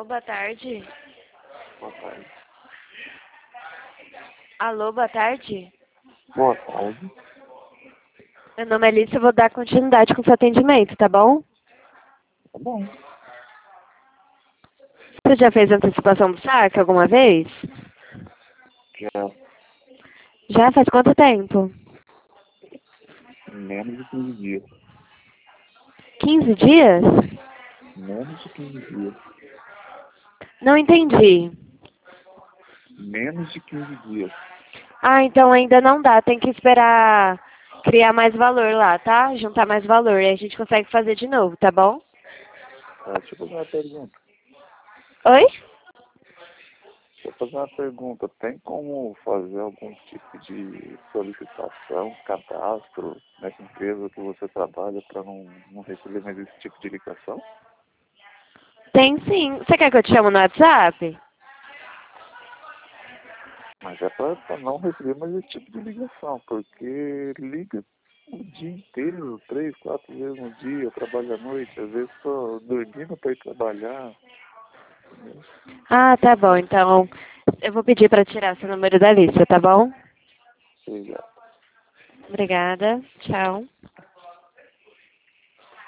boa tarde. Boa tarde. Alô, boa tarde. Boa tarde. Meu nome é Alice, eu vou dar continuidade com o seu atendimento, tá bom? Tá bom. Você já fez antecipação do saque alguma vez? Já Já? Faz quanto tempo? menos de 15 dias. 15 dias? Menos de 15 dias. Não entendi. Menos de 15 dias. Ah, então ainda não dá, tem que esperar criar mais valor lá, tá? Juntar mais valor, e a gente consegue fazer de novo, tá bom? Tá, deixa eu fazer uma pergunta. Oi? Deixa eu fazer uma pergunta. Tem como fazer algum tipo de solicitação, cadastro nessa empresa que você trabalha para não receber mais esse tipo de ligação? Tem sim. Você quer que eu te chame no WhatsApp? Mas é para não receber mais esse tipo de ligação, porque liga o dia inteiro, 3, 4 vezes no dia, eu trabalho à noite, às vezes estou dormindo para ir trabalhar. Entendeu? Ah, tá bom. Então, eu vou pedir para tirar seu número da lista, tá bom? Seja Obrigada. Tchau.